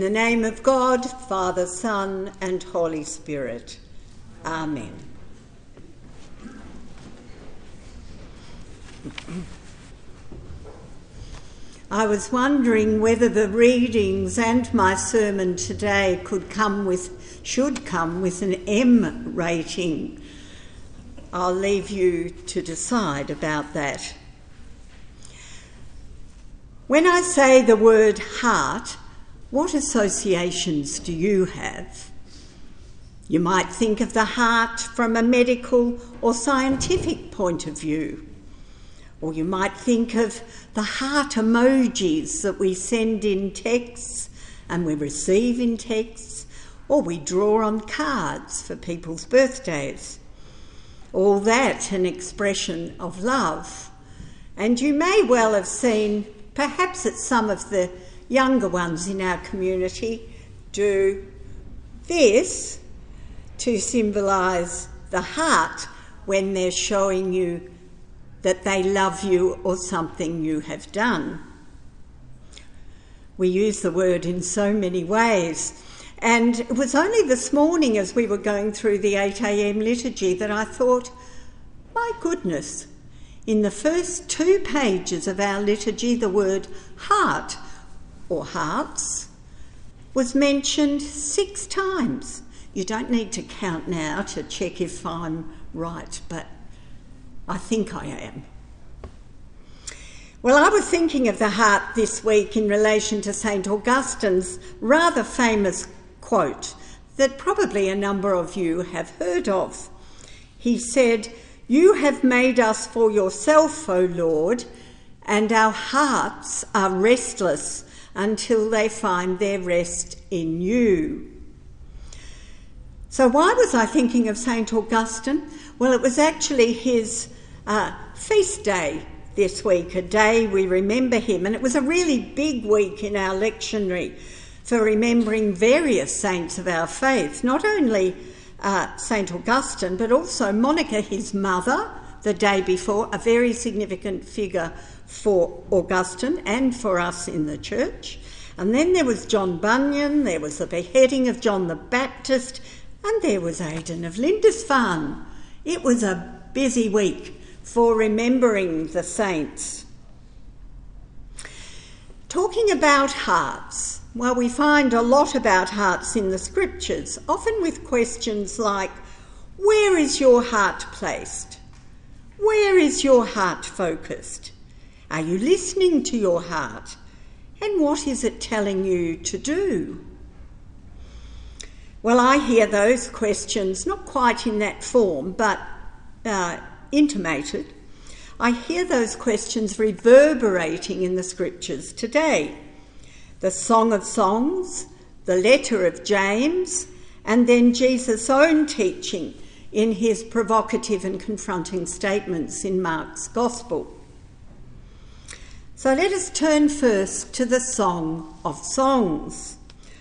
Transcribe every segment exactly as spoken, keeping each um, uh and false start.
the name of God, Father, Son, and Holy Spirit. Amen. I was wondering whether the readings and my sermon today could come with, should come with an M rating. I'll leave you to decide about that. When I say the word heart, what associations do you have? You might think of the heart from a medical or scientific point of view. Or you might think of the heart emojis that we send in texts and we receive in texts, or we draw on cards for people's birthdays. All that an expression of love. And you may well have seen, perhaps at some of the younger ones in our community, do this to symbolise the heart when they're showing you that they love you or something you have done. We use the word in so many ways. And it was only this morning as we were going through the eight a.m. liturgy that I thought, my goodness, in the first two pages of our liturgy, the word heart or hearts was mentioned six times. You don't need to count now to check if I'm right, but I think I am. Well, I was thinking of the heart this week in relation to Saint Augustine's rather famous quote that probably a number of you have heard of. He said, "You have made us for yourself, O Lord, and our hearts are restless until they find their rest in you." So why was I thinking of Saint Augustine? Well, it was actually his uh, feast day this week, a day we remember him, and it was a really big week in our lectionary for remembering various saints of our faith, not only uh, Saint Augustine, but also Monica, his mother, the day before, a very significant figure for Augustine and for us in the church. And then there was John Bunyan, there was the beheading of John the Baptist, and there was Aidan of Lindisfarne. It was a busy week for remembering the saints. Talking about hearts, well, we find a lot about hearts in the scriptures, often with questions like, where is your heart placed? Where is your heart focused? Are you listening to your heart? And what is it telling you to do? Well, I hear those questions, not quite in that form, but uh, intimated. I hear those questions reverberating in the scriptures today. The Song of Songs, the letter of James, and then Jesus' own teaching in his provocative and confronting statements in Mark's Gospel. So let us turn first to the Song of Songs.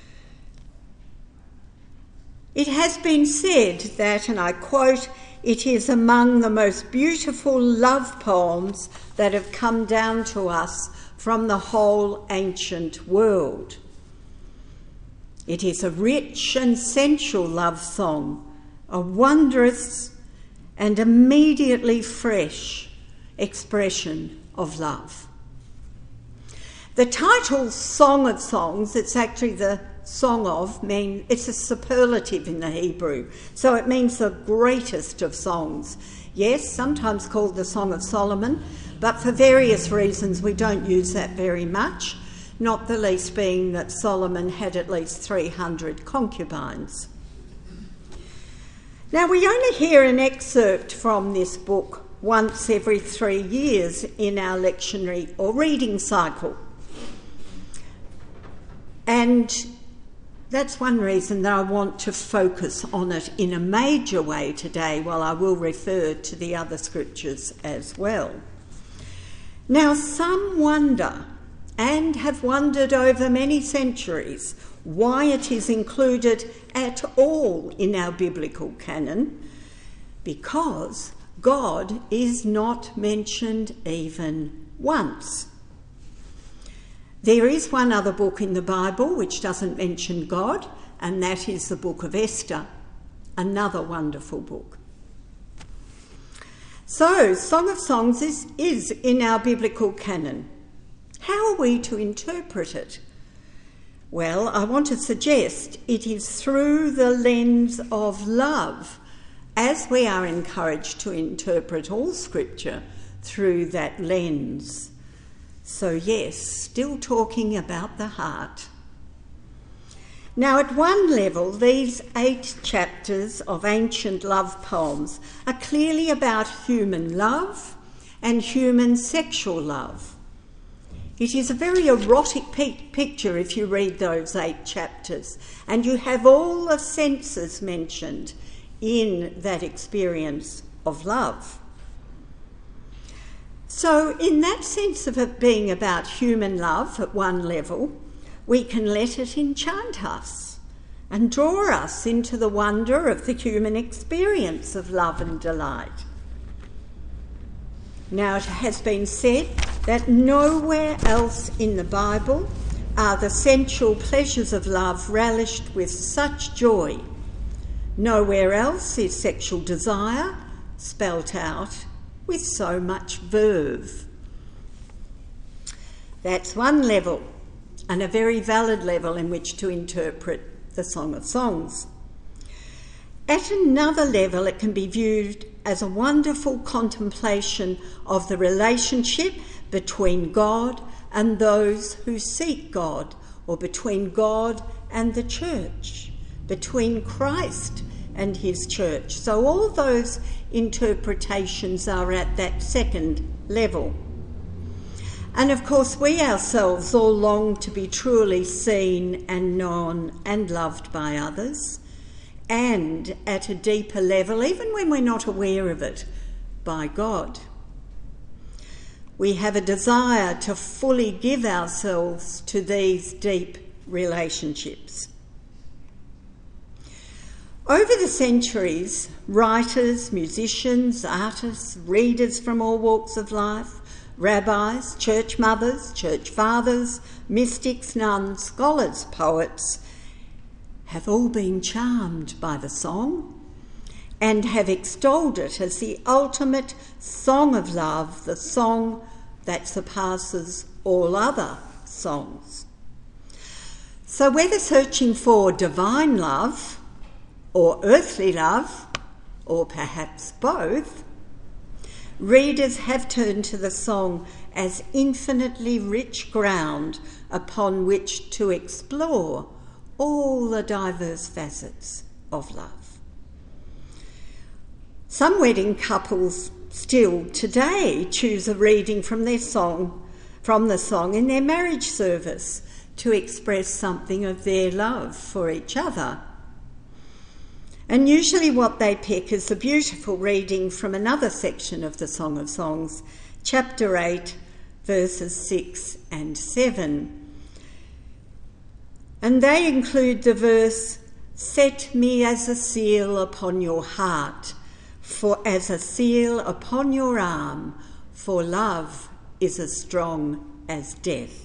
It has been said that, and I quote, "It is among the most beautiful love poems that have come down to us from the whole ancient world." It is a rich and sensual love song, a wondrous and immediately fresh expression of love. The title Song of Songs, it's actually the song of, mean it's a superlative in the Hebrew, so it means the greatest of songs. Yes, sometimes called the Song of Solomon, but for various reasons we don't use that very much, not the least being that Solomon had at least three hundred concubines. Now, we only hear an excerpt from this book once every three years in our lectionary or reading cycle. And that's one reason that I want to focus on it in a major way today, while I will refer to the other scriptures as well. Now, some wonder, and have wondered over many centuries, why it is included at all in our biblical canon, because God is not mentioned even once. There is one other book in the Bible which doesn't mention God, and that is the book of Esther, another wonderful book. So, Song of Songs is, is in our biblical canon. How are we to interpret it? Well, I want to suggest it is through the lens of love, as we are encouraged to interpret all Scripture through that lens. So yes, still talking about the heart. Now, at one level, these eight chapters of ancient love poems are clearly about human love and human sexual love. It is a very erotic pe- picture if you read those eight chapters, and you have all the senses mentioned in that experience of love. So in that sense of it being about human love at one level, we can let it enchant us and draw us into the wonder of the human experience of love and delight. Now, it has been said that nowhere else in the Bible are the sensual pleasures of love relished with such joy. Nowhere else is sexual desire spelt out with so much verve. That's one level, and a very valid level in which to interpret the Song of Songs. At another level, it can be viewed as a wonderful contemplation of the relationship between God and those who seek God, or between God and the church, between Christ and his church. So all those interpretations are at that second level. And of course, we ourselves all long to be truly seen and known and loved by others, and at a deeper level, even when we're not aware of it, by God. We have a desire to fully give ourselves to these deep relationships. Over the centuries, writers, musicians, artists, readers from all walks of life, rabbis, church mothers, church fathers, mystics, nuns, scholars, poets, have all been charmed by the song and have extolled it as the ultimate song of love, the song that surpasses all other songs. So whether searching for divine love or earthly love, or perhaps both, readers have turned to the song as infinitely rich ground upon which to explore all the diverse facets of love. Some wedding couples still today choose a reading from their song, from the song in their marriage service to express something of their love for each other. And usually what they pick is the beautiful reading from another section of the Song of Songs, chapter eight, verses six and seven. And they include the verse, "Set me as a seal upon your heart, for as a seal upon your arm, for love is as strong as death."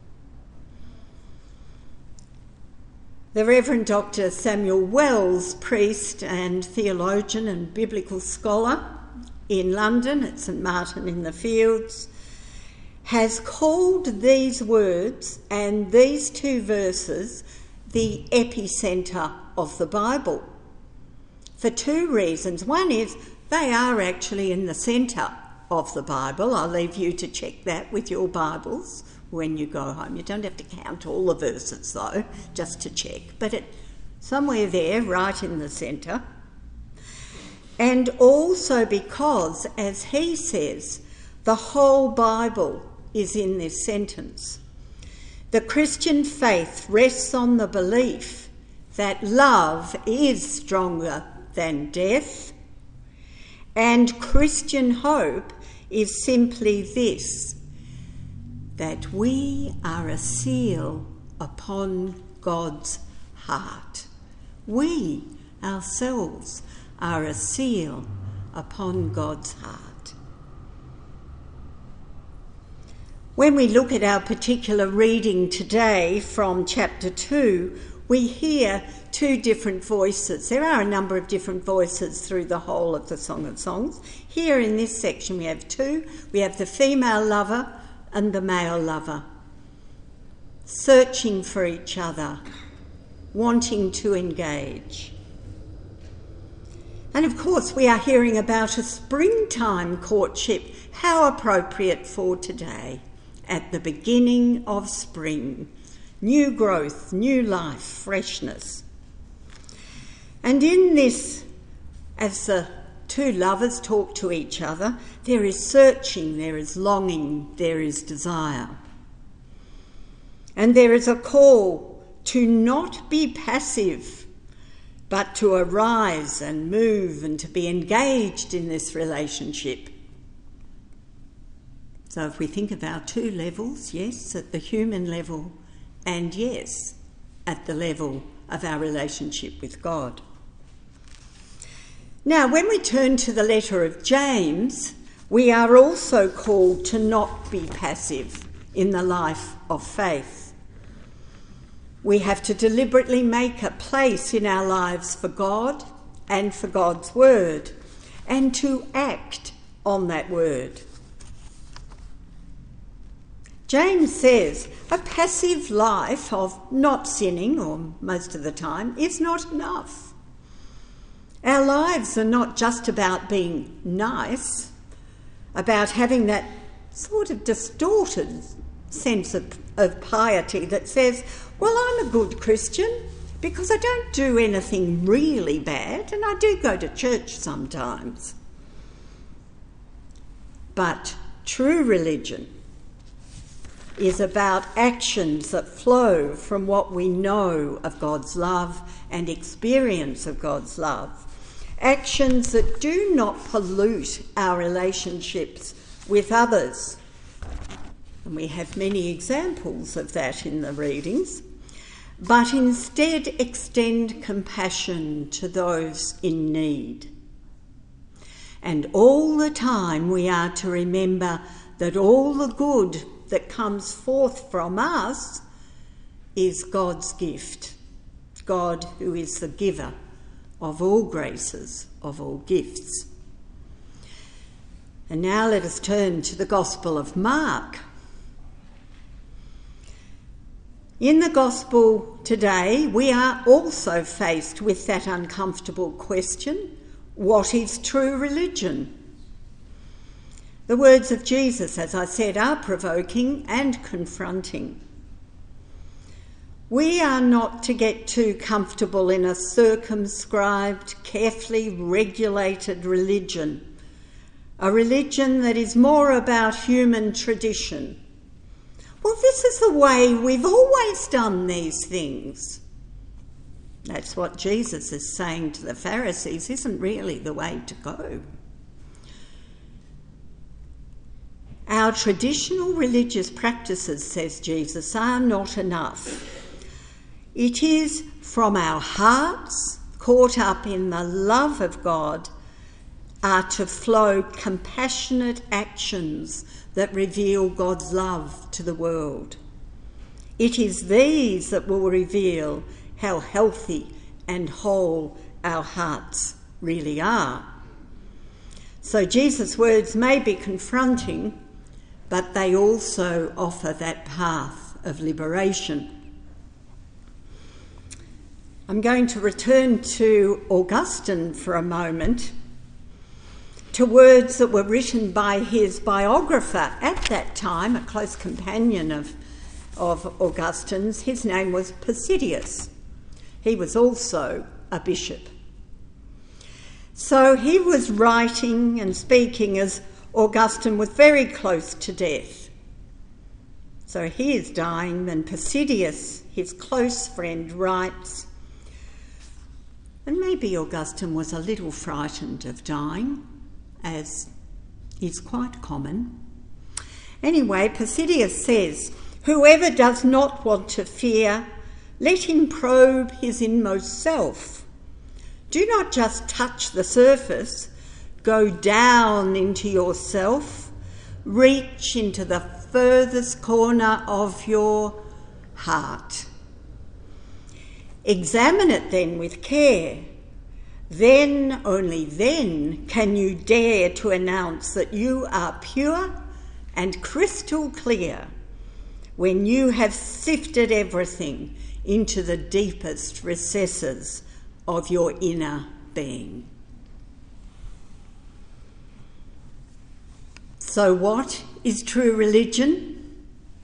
The Reverend Doctor Samuel Wells, priest and theologian and biblical scholar in London at St Martin in the Fields, has called these words and these two verses the epicentre of the Bible for two reasons. One is they are actually in the centre of the Bible. I'll leave you to check that with your Bibles when you go home. You don't have to count all the verses though, just to check, but it somewhere there, right in the centre. And also because, as he says, the whole Bible is in this sentence. The Christian faith rests on the belief that love is stronger than death, and Christian hope is simply this: that we are a seal upon God's heart. We ourselves are a seal upon God's heart. When we look at our particular reading today from chapter two, we hear two different voices. There are a number of different voices through the whole of the Song of Songs. Here in this section we have two. We have the female lover and the male lover, searching for each other, wanting to engage. And of course we are hearing about a springtime courtship. How appropriate for today, at the beginning of spring. New growth, new life, freshness. And in this, as the two lovers talk to each other, there is searching, there is longing, there is desire. And there is a call to not be passive, but to arise and move and to be engaged in this relationship. So if we think of our two levels, yes, at the human level, and yes, at the level of our relationship with God. Now, when we turn to the letter of James, we are also called to not be passive in the life of faith. We have to deliberately make a place in our lives for God and for God's word, and to act on that word. James says a passive life of not sinning, or most of the time, is not enough. Our lives are not just about being nice, about having that sort of distorted sense of, of piety that says, well, I'm a good Christian because I don't do anything really bad and I do go to church sometimes. But true religion is about actions that flow from what we know of God's love and experience of God's love. Actions that do not pollute our relationships with others. And we have many examples of that in the readings. But instead extend compassion to those in need. And all the time we are to remember that all the good that comes forth from us is God's gift. God, who is the giver of all graces, of all gifts. And now let us turn to the Gospel of Mark. In the Gospel today, we are also faced with that uncomfortable question, what is true religion? The words of Jesus, as I said, are provoking and confronting. We are not to get too comfortable in a circumscribed, carefully regulated religion, a religion that is more about human tradition. Well, this is the way we've always done these things. That's what Jesus is saying to the Pharisees, isn't really the way to go. Our traditional religious practices, says Jesus, are not enough. It is from our hearts, caught up in the love of God, are to flow compassionate actions that reveal God's love to the world. It is these that will reveal how healthy and whole our hearts really are. So Jesus' words may be confronting, but they also offer that path of liberation. I'm going to return to Augustine for a moment, to words that were written by his biographer at that time, a close companion of, of Augustine's. His name was Posidonius. He was also a bishop. So he was writing and speaking as Augustine was very close to death. So he is dying, and Posidonius, his close friend, writes, and maybe Augustine was a little frightened of dying, as is quite common. Anyway, Posidonius says, whoever does not want to fear, let him probe his inmost self. Do not just touch the surface, go down into yourself, reach into the furthest corner of your heart. Examine it then with care. Then, only then, can you dare to announce that you are pure and crystal clear when you have sifted everything into the deepest recesses of your inner being. So what is true religion?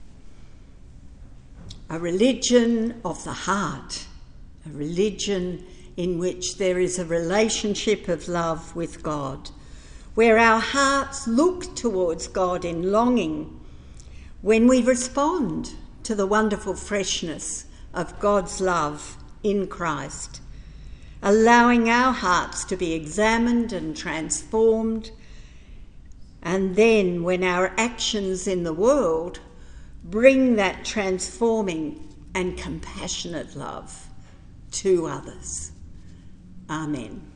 A religion of the heart, a religion in which there is a relationship of love with God, where our hearts look towards God in longing when we respond to the wonderful freshness of God's love in Christ, allowing our hearts to be examined and transformed, and then when our actions in the world bring that transforming and compassionate love to others. Amen.